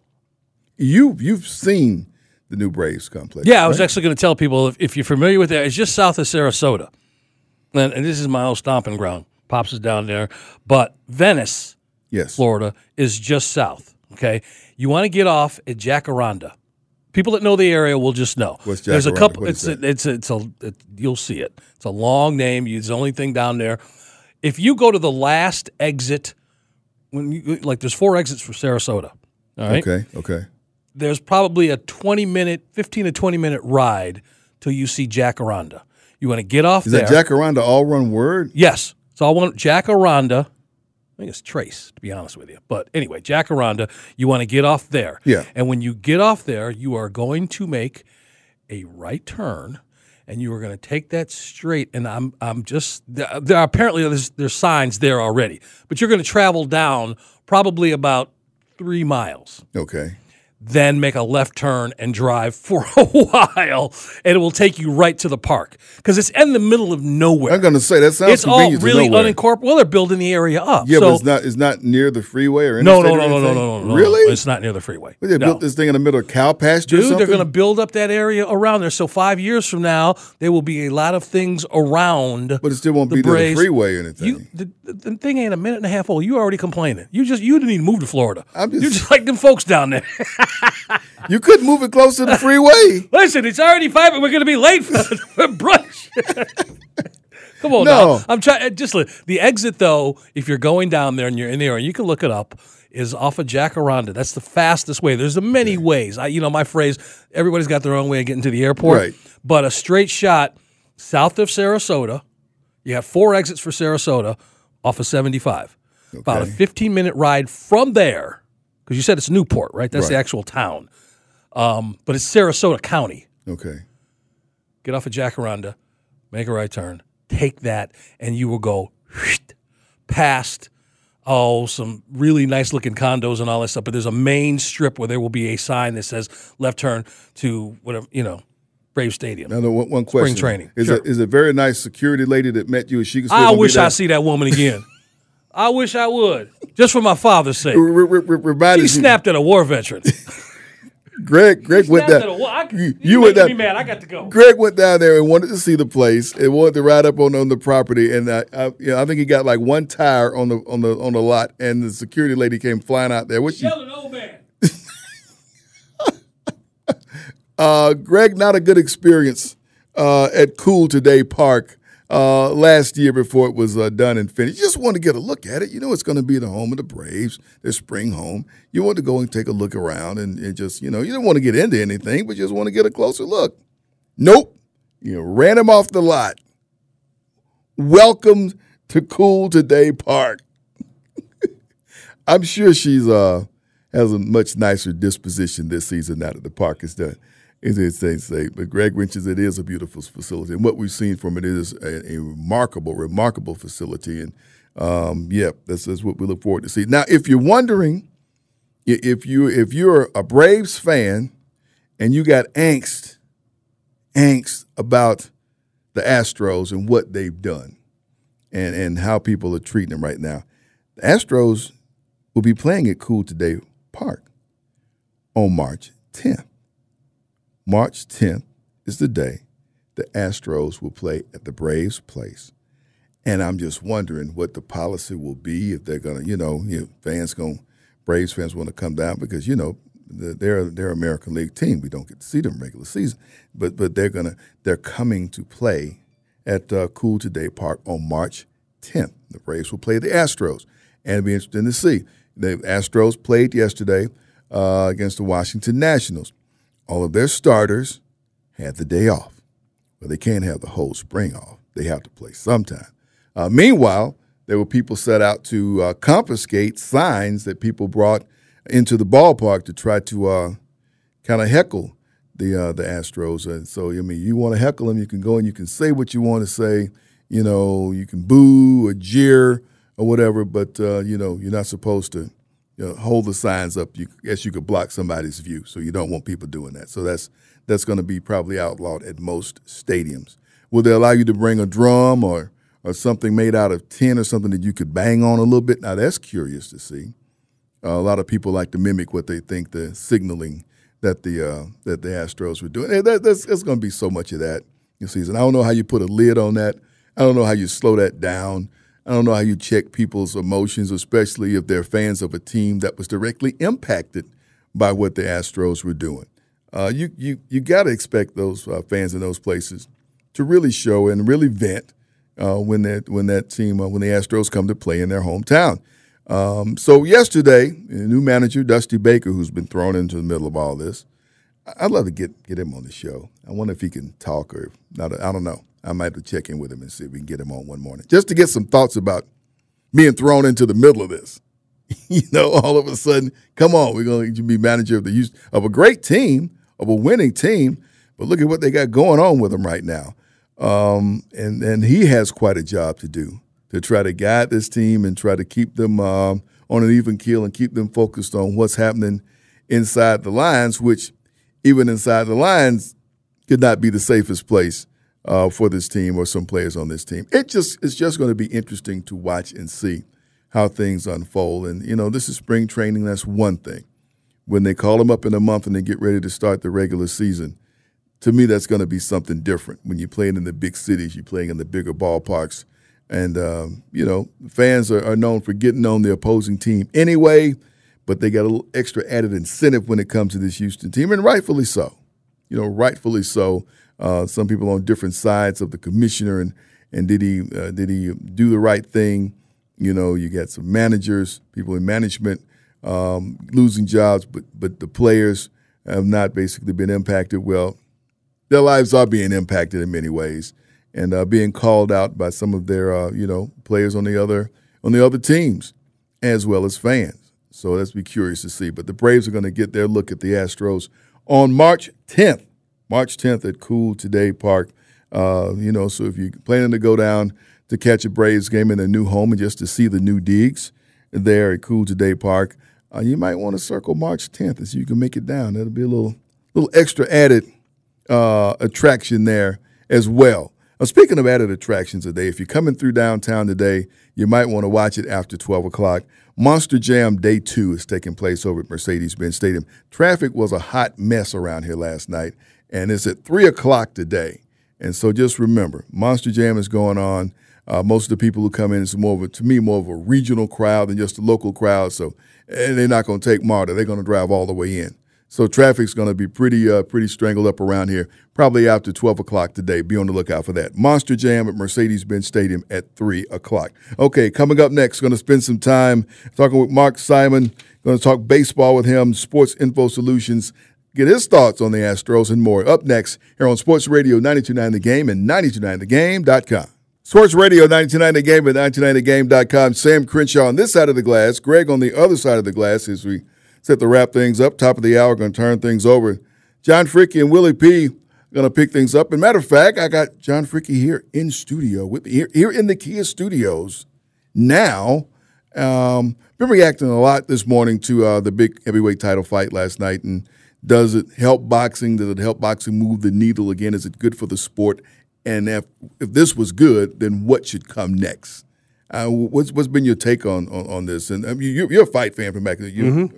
you, you've seen the new Braves complex. Yeah, I was right? actually going to tell people, if, if you're familiar with that, it's just south of Sarasota. And, and this is my old stomping ground. Pops is down there. But Venice, yes. Florida, is just south, okay? You want to get off at Jacaranda. People that know the area will just know. What's There's a Jacaranda? couple. What is It's a, that? it's a, it's a it, you'll see it. It's a long name. It's the only thing down there. If you go to the last exit, when you, like there's four exits for Sarasota. All right. Okay. Okay. There's probably a twenty minute, fifteen to twenty minute ride till you see Jacaranda. You want to get off Is there. that Jacaranda all one word? Yes. So I want Jacaranda. I think it's Trace, to be honest with you. But anyway, Jacaranda, you want to get off there. Yeah. And when you get off there, you are going to make a right turn, and you are going to take that straight. And I'm I'm just there are apparently there's there's signs there already, but you're going to travel down probably about three miles. Okay. Then make a left turn and drive for a while, and it will take you right to the park because it's in the middle of nowhere. I'm going to say that sounds It's all convenient to really nowhere. unincorporated. Well, they're building the area up. Yeah, so, but it's not it's not near the freeway or no, interstate no, or no, no, no, anything? no, no, no. Really? It's not near the freeway. Well, they No. built this thing in the middle of cow pasture or Dude, they're something? going to build up that area around there. So five years from now, there will be a lot of things around. But it still won't the be near the Braves. freeway or anything. You, the, the, the thing ain't a minute and a half old. You already complaining. You just you didn't even move to Florida. I'm just- You're just like them folks down there. You couldn't move it close to the freeway. Listen, it's already five, and we're going to be late for, for brunch. Come on, No. now. I'm trying. Just li- the exit though. If you're going down there and you're in the area, you can look it up. Is off of Jacaranda. That's the fastest way. There's a many ways. I, you know, my phrase. Everybody's got their own way of getting to the airport. Right. But a straight shot south of Sarasota. You have four exits for Sarasota off of seventy-five. About a Okay. fifteen minute ride from there, because you said it's Newport, right? That's the Right. actual town. Um, but it's Sarasota County. Okay. Get off of Jacaranda, make a right turn, take that, and you will go past, oh, some really nice-looking condos and all that stuff. But there's a main strip where there will be a sign that says left turn to whatever, you know, Brave Stadium. Now, the one, one question. training. Is, Sure. a, is a very nice security lady that met you? Is she still I gonna be wish there? I see that woman again. I wish I would, just for my father's sake. R- r- r- reminded She you- snapped at a war veteran. Greg, Greg went Snapped down. at a war. I, you, you, you making went down. me mad. I got to go. Greg went down there and wanted to see the place and wanted to ride up on, on the property. And I, I, you know, I think he got like one tire on the on the on the lot, and the security lady came flying out there. What she, Yelling, old man. uh, Greg, not a good experience uh, at Cool Today Park uh, last year before it was uh, done and finished. You just want to get a look at it. You know it's going to be the home of the Braves, their spring home. You want to go and take a look around and, and just, you know, you don't want to get into anything, but you just want to get a closer look. Nope. You know, ran him off the lot. Welcome to Cool Today Park. I'm sure she's uh has a much nicer disposition this season now that the park is done. Is it they say? But Greg mentions it is a beautiful facility, and what we've seen from it is a, a remarkable, remarkable facility. And um, yeah, that's, that's what we look forward to see. Now, if you're wondering, i- if you if you're a Braves fan and you got angst, angst about the Astros and what they've done, and and how people are treating them right now, the Astros will be playing at Cool Today Park on March tenth. March tenth is the day the Astros will play at the Braves' place. And I'm just wondering what the policy will be, if they're going to, you know, you know, fans going, Braves fans want to come down because, you know, they're they're an American League team. We don't get to see them regular season, but but they're gonna they're coming to play at uh, Cool Today Park on March tenth. The Braves will play the Astros, and it'll be interesting to see. The Astros played yesterday uh, against the Washington Nationals. All of their starters had the day off. Well, they can't have the whole spring off. They have to play sometime. Uh, meanwhile, there were people set out to uh, confiscate signs that people brought into the ballpark to try to uh, kind of heckle the uh, the Astros. And so, I mean, you want to heckle them, you can go and you can say what you want to say. You know, you can boo or jeer or whatever, but, uh, you know, you're not supposed to you know, hold the signs up. You, I guess you could block somebody's view, so you don't want people doing that. So that's that's going to be probably outlawed at most stadiums. Will they allow you to bring a drum or, or something made out of tin or something that you could bang on a little bit? Now, that's curious to see. Uh, a lot of people like to mimic what they think the signaling that the uh, that the Astros were doing. Hey, that, that's, there's going to be so much of that this season. I don't know how you put a lid on that. I don't know how you slow that down. I don't know how you check people's emotions, especially if they're fans of a team that was directly impacted by what the Astros were doing. Uh, you you you got to expect those uh, fans in those places to really show and really vent uh, when that when that team uh, when the Astros come to play in their hometown. Um, so yesterday, a new manager, Dusty Baker, who's been thrown into the middle of all this, I'd love to get get him on the show. I wonder if he can talk or not. I don't know. I might have to check in with him and see if we can get him on one morning just to get some thoughts about being thrown into the middle of this. You know, all of a sudden, come on, we're going to be manager of the Houston, of a great team, of a winning team, but look at what they got going on with them right now. Um, and and he has quite a job to do, to try to guide this team and try to keep them um, on an even keel and keep them focused on what's happening inside the lines, which even inside the lines could not be the safest place uh, for this team or some players on this team. It just It's just going to be interesting to watch and see how things unfold. And, you know, this is spring training. That's one thing. When they call them up in a month and they get ready to start the regular season, to me that's going to be something different. When you're playing in the big cities, you're playing in the bigger ballparks. And, um, you know, fans are, are known for getting on the opposing team anyway, but they got a little extra added incentive when it comes to this Houston team, and rightfully so. You know, rightfully so. Uh, some people on different sides of the commissioner, and and did he uh, did he do the right thing? You know, you got some managers, people in management um, losing jobs, but but the players have not basically been impacted. Well, their lives are being impacted in many ways, and uh, being called out by some of their uh, you know players on the other on the other teams, as well as fans. So let's be curious to see. But the Braves are going to get their look at the Astros on March tenth. March tenth at Cool Today Park. Uh, you know, so if you're planning to go down to catch a Braves game in a new home and just to see the new digs there at Cool Today Park, uh, you might want to circle March tenth so you can make it down. That'll be a little little extra added uh, attraction there as well. Now, speaking of added attractions today, if you're coming through downtown today, you might want to watch it after twelve o'clock. Monster Jam Day two is taking place over at Mercedes-Benz Stadium. Traffic was a hot mess around here last night, and it's at three o'clock today. And so just remember, Monster Jam is going on. Uh, most of the people who come in is more of a, to me, more of a regional crowd than just a local crowd. So and they're not going to take MARTA. They're going to drive all the way in. So traffic's going to be pretty uh, pretty strangled up around here, probably after twelve o'clock today. Be on the lookout for that. Monster Jam at Mercedes-Benz Stadium at three o'clock. Okay, coming up next, going to spend some time talking with Mark Simon. Going to talk baseball with him, Sports Info Solutions, get his thoughts on the Astros and more. Up next here on Sports Radio ninety-two point nine The Game and ninety-two point nine the game dot com. Sports Radio ninety-two point nine The Game and ninety-two point nine the game dot com. Sam Crenshaw on this side of the glass, Greg on the other side of the glass as we set to wrap things up. Top of the hour, going to turn things over. John Fricke and Willie P. going to pick things up. And matter of fact, I got John Fricke here in studio with me, here, here in the Kia Studios now. Um, been reacting a lot this morning to uh, the big heavyweight title fight last night. And does it help boxing? Does it help boxing move the needle again? Is it good for the sport? And if if this was good, then what should come next? Uh, what's what's been your take on on, on this? And I mean, you, you're a fight fan from back then. You, mm-hmm. Yeah.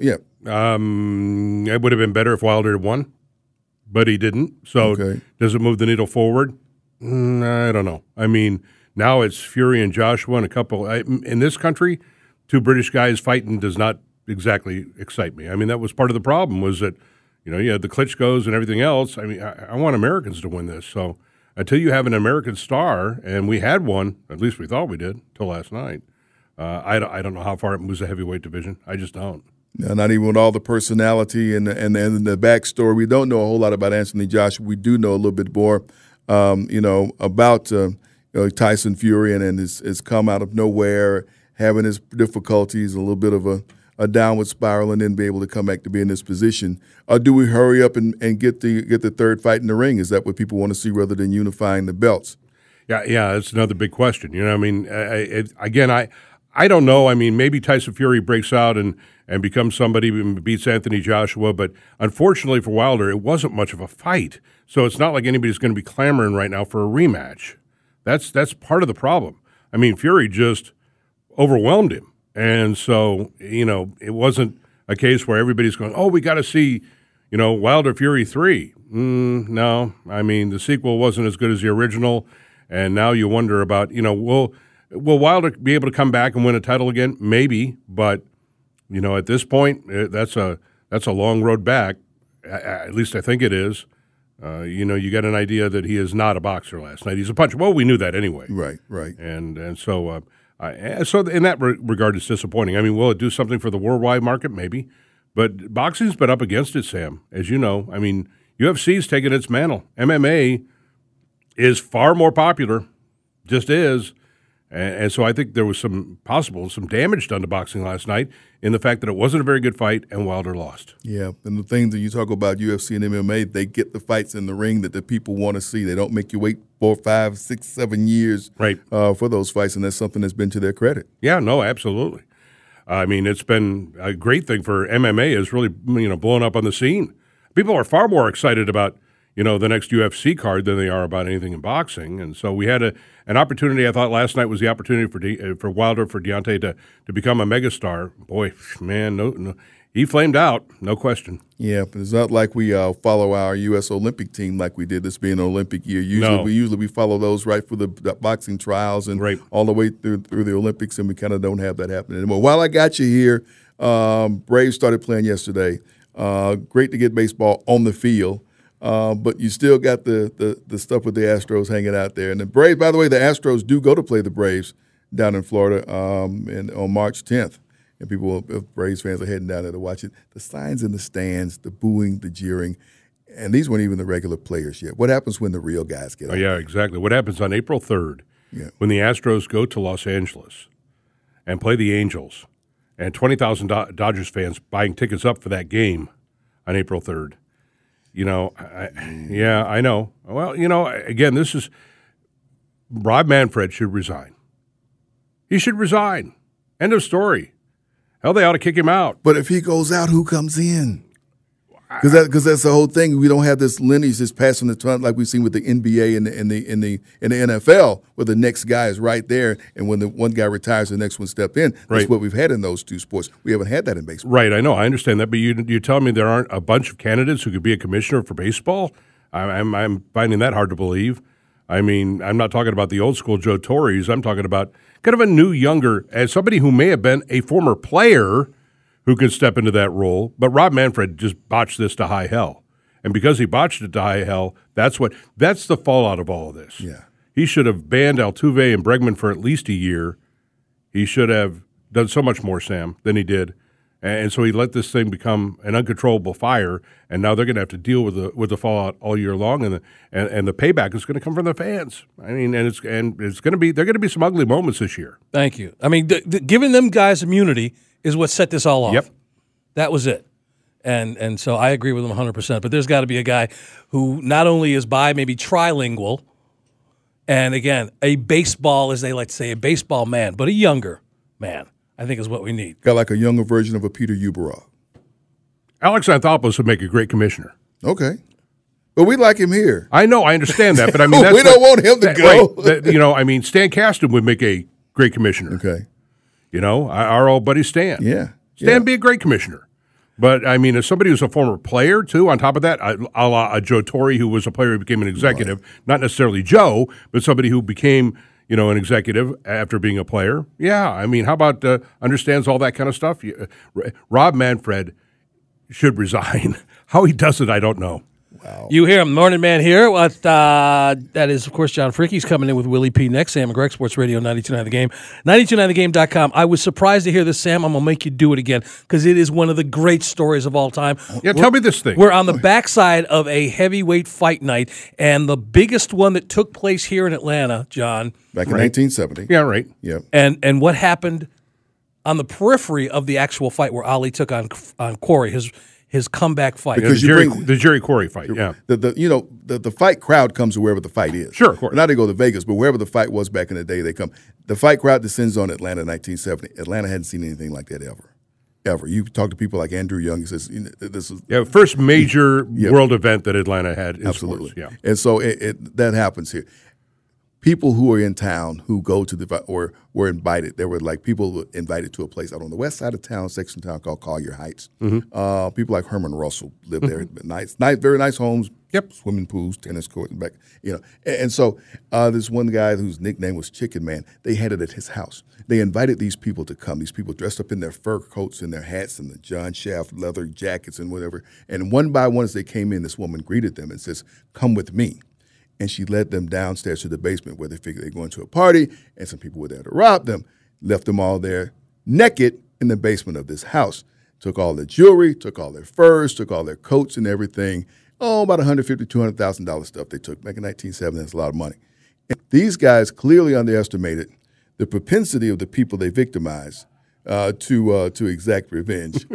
Um, it would have been better if Wilder had won, but he didn't. So Okay. does it move the needle forward? Mm, I don't know. I mean, now it's Fury and Joshua and a couple. I, in this country, two British guys fighting does not exactly excite me. I mean, that was part of the problem was that, you know, you had the Klitschko's and everything else. I mean, I, I want Americans to win this. So until you have an American star, and we had one, at least we thought we did, until last night, uh, I, don't, I don't know how far it moves the heavyweight division. I just don't. No, not even with all the personality and and and the backstory. We don't know a whole lot about Anthony Joshua. We do know a little bit more, um, you know, about uh, you know, Tyson Fury and, and his, his come out of nowhere, having his difficulties, a little bit of a, a downward spiral, and then be able to come back to be in this position. Or do we hurry up and, and get the get the third fight in the ring? Is that what people want to see rather than unifying the belts? Yeah, yeah, that's another big question. You know, I mean, I, it, again, I I don't know. I mean, maybe Tyson Fury breaks out and, and becomes somebody who beats Anthony Joshua, but unfortunately for Wilder, it wasn't much of a fight. So it's not like anybody's going to be clamoring right now for a rematch. That's that's part of the problem. I mean, Fury just overwhelmed him. And so, you know, it wasn't a case where everybody's going, oh, we got to see, you know, Wilder Fury three. Mm, no, I mean, the sequel wasn't as good as the original, and now you wonder about, you know, will will Wilder be able to come back and win a title again? Maybe, but, you know, at this point, that's a that's a long road back. At least I think it is. Uh, you know, you get an idea that he is not a boxer last night. He's a puncher. Well, we knew that anyway. Right, right. And and so uh, I, so in that re- regard, it's disappointing. I mean, will it do something for the worldwide market? Maybe. But boxing's been up against it, Sam, as you know. I mean, U F C's taken its mantle. M M A is far more popular, just is. And, and so I think there was some possible, some damage done to boxing last night in the fact that it wasn't a very good fight and Wilder lost. Yeah, and the things that you talk about U F C and M M A, they get the fights in the ring that the people want to see. They don't make you wait four, five, six, seven years right. uh, for those fights, and that's something that's been to their credit. Yeah, no, absolutely. I mean, it's been a great thing for M M A is really, you know, blowing up on the scene. People are far more excited about, you know, the next U F C card than they are about anything in boxing. And so we had a an opportunity. I thought last night was the opportunity for De, for Wilder, for Deontay to to become a megastar. Boy, man, no, no, he flamed out, no question. Yeah, but it's not like we uh, follow our U S Olympic team like we did. This being an Olympic year, usually No. we usually we follow those right for the, the boxing trials and Right. all the way through through the Olympics, and we kind of don't have that happening anymore. While I got you here, um, Braves started playing yesterday. Uh, great to get baseball on the field. Uh, but you still got the, the the stuff with the Astros hanging out there. And the Braves, by the way, the Astros do go to play the Braves down in Florida um, and on March tenth. And people, if Braves fans are heading down there to watch it. The signs in the stands, the booing, the jeering, and these weren't even the regular players yet. What happens when the real guys get Oh, on? yeah, exactly. What happens on April third Yeah. when the Astros go to Los Angeles and play the Angels, and twenty thousand Do- Dodgers fans buying tickets up for that game on April third? You know, I, yeah, I know. Well, you know, again, this is Rob Manfred should resign. He should resign. End of story. Hell, they ought to kick him out. But if he goes out, who comes in? Because that, cause that's the whole thing. We don't have this lineage just passing the time like we've seen with the N B A and the, and the, and the, and the N F L, where the next guy is right there, and when the one guy retires, the next one steps in. That's Right. what we've had in those two sports. We haven't had that in baseball. Right, I know. I understand that. But you, you tell me there aren't a bunch of candidates who could be a commissioner for baseball? I, I'm, I'm finding that hard to believe. I mean, I'm not talking about the old school Joe Torres. I'm talking about kind of a new, younger, as somebody who may have been a former player who could step into that role. But Rob Manfred just botched this to high hell. And because he botched it to high hell, that's what that's the fallout of all of this. Yeah. He should have banned Altuve and Bregman for at least a year. He should have done so much more, Sam, than he did. And so he let this thing become an uncontrollable fire, and now they're going to have to deal with the with the fallout all year long, and the and, and the payback is going to come from the fans. I mean, and it's and it's going to be there are going to be some ugly moments this year. Thank you. I mean, th- th- giving them guys immunity is what set this all off. Yep. That was it. And and so I agree with him one hundred percent. But there's got to be a guy who not only is bi, maybe trilingual, and again, a baseball, as they like to say, a baseball man, but a younger man, I think is what we need. Got like a younger version of a Peter Uberov. Alex Anthopoulos would make a great commissioner. Okay. But we like him here. I know, I understand that, but I mean, that's We don't what- want him to that- go. right, that- you know, I mean, Stan Kasten would make a great commissioner. Okay. You know, our our old buddy Stan. Yeah. Stan Yeah. be a great commissioner. But, I mean, as somebody who's a former player, too, on top of that, a, a la a Joe Torre, who was a player who became an executive, right. Not necessarily Joe, but somebody who became, you know, an executive after being a player. Yeah, I mean, how about uh, understands all that kind of stuff? Uh, Rob Manfred should resign. How he does it, I don't know. Wow. You hear him, Morning Man here. What, uh, that is, of course, John Freaky's coming in with Willie P. next. Sam and Greg, Sports Radio ninety-two point nine The Game. ninety-two point nine the game dot com. I was surprised to hear this, Sam. I'm going to make you do it again because it is one of the great stories of all time. Yeah, we're, tell me this thing. We're on the backside of a heavyweight fight night, and the biggest one that took place here in Atlanta, John. Back in right. nineteen seventy. Yeah, right. Yeah. And and what happened on the periphery of the actual fight where Ali took on on Corey, his his comeback fight. Because yeah, the, Jerry, bring, the Jerry Corey fight, yeah. The, the, you know, the, the fight crowd comes to wherever the fight is. Sure, of course. Now they go to Vegas, but wherever the fight was back in the day, they come. The fight crowd descends on Atlanta in nineteen seventy. Atlanta hadn't seen anything like that ever. Ever. You talk to people like Andrew Young, he says, you know, this is. Yeah, first major yeah. world event that Atlanta had in Absolutely. Sports, yeah. And so it, it, that happens here. People who are in town who go to the or were invited. There were like people invited to a place out on the west side of town, section of town called Collier Heights. Mm-hmm. Uh, people like Herman Russell lived there. Mm-hmm. Nice, nice, very nice homes. Yep, swimming pools, tennis court, and back. You know, and, and so uh, this one guy whose nickname was Chicken Man. They had it at his house. They invited these people to come. These people dressed up in their fur coats and their hats and the John Shaft leather jackets and whatever. And one by one, as they came in, this woman greeted them and says, "Come with me." And she led them downstairs to the basement where they figured they were going to a party, and some people were there to rob them. Left them all there naked in the basement of this house. Took all their jewelry, took all their furs, took all their coats and everything. Oh, about one hundred fifty thousand dollars, two hundred thousand dollars stuff they took. Back in nineteen seventy, that's a lot of money. And these guys clearly underestimated the propensity of the people they victimized uh, to uh, to exact revenge.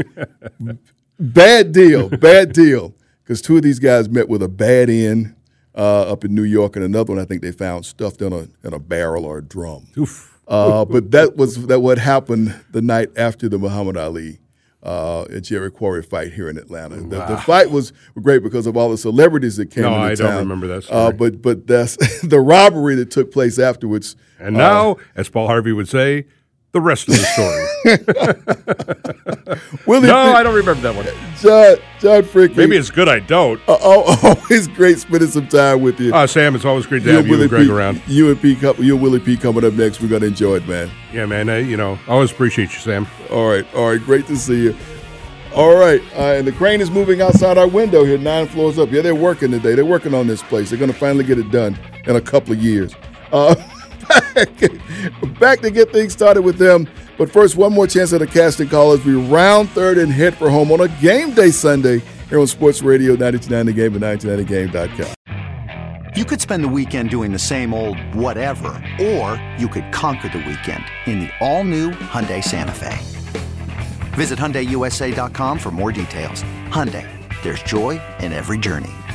Bad deal, bad deal. Because two of these guys met with a bad end. Uh, up in New York, and another one I think they found stuffed in a in a barrel or a drum. Oof. Uh, but that was that what happened the night after the Muhammad Ali uh, and Jerry Quarry fight here in Atlanta. Wow. The, the fight was great because of all the celebrities that came no, into I town. I don't remember that story. Uh, but but that's the robbery that took place afterwards. And now, uh, as Paul Harvey would say, the rest of the story. no, P- I don't remember that one. John, John Freaky. Maybe it's good I don't. Uh, oh, always great spending some time with you. Uh, Sam, it's always great to you have you Willie and Greg P, around. You and, P, you and Willie P coming up next. We're going to enjoy it, man. Yeah, man. I, you know, always appreciate you, Sam. All right. All right. Great to see you. All right. Uh, and the crane is moving outside our window here, nine floors up. Yeah, they're working today. They're working on this place. They're going to finally get it done in a couple of years. Uh, back, back to get things started with them. But first, one more chance at a casting call as we round third and head for home on a game day Sunday here on Sports Radio ninety-two point nine The Game and ninety-two point nine the game dot com. You could spend the weekend doing the same old whatever, or you could conquer the weekend in the all-new Hyundai Santa Fe. Visit Hyundai U S A dot com for more details. Hyundai, there's joy in every journey.